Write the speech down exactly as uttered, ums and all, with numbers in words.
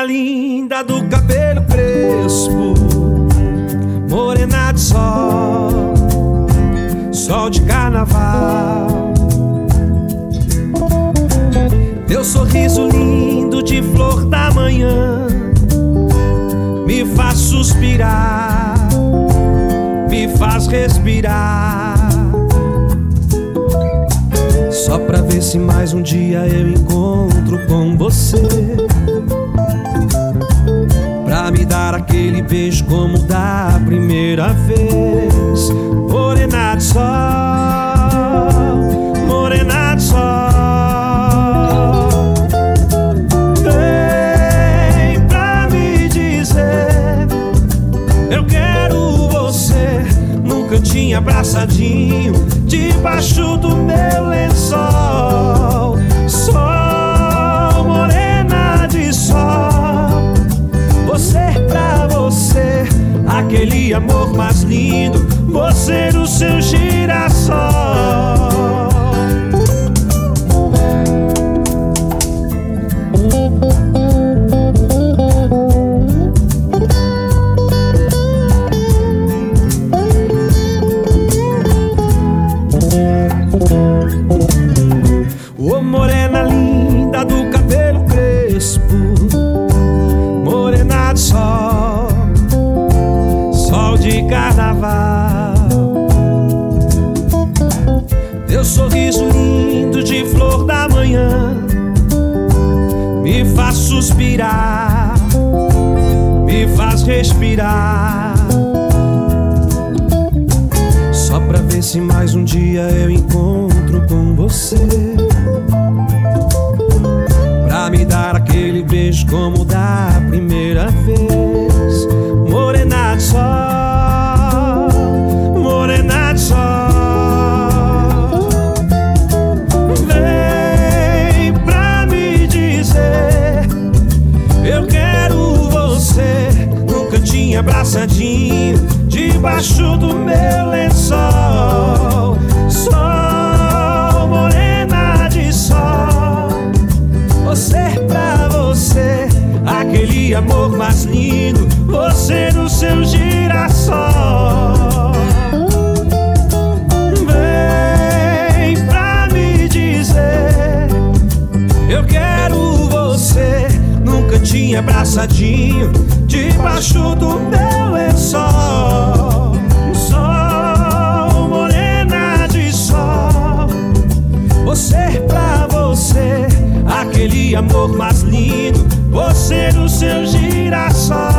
linda do cabelo crespo, morena de sol, sol de carnaval. Teu sorriso lindo de flor da manhã me faz suspirar, me faz respirar. Só pra ver se mais um dia eu encontro com você, pra me dar aquele beijo como da primeira vez. Morena de sol, morena de sol, vem pra me dizer eu quero você num cantinho abraçadinho, debaixo do meu lençol. Sol, morena de sol, você pra você, aquele amor mais lindo, você no seu girassol. Ô morena linda do cabelo crespo, morena de sol, sol de carnaval. Teu sorriso lindo de flor da manhã me faz suspirar, me faz respirar. Só pra ver se mais um dia eu encontro com você, pra me dar aquele beijo como da primeira vez. Morena de sol, morena de sol, vem pra me dizer eu quero você num cantinho abraçadinho, debaixo do meu lençol. Sol, morena de sol, você pra você, aquele amor mais lindo, você no seu girassol. Vem pra me dizer eu quero você num cantinho abraçadinho, debaixo do meu lençol. Sol, morena de sol, você pra você, aquele amor mais lindo, você no seu girassol.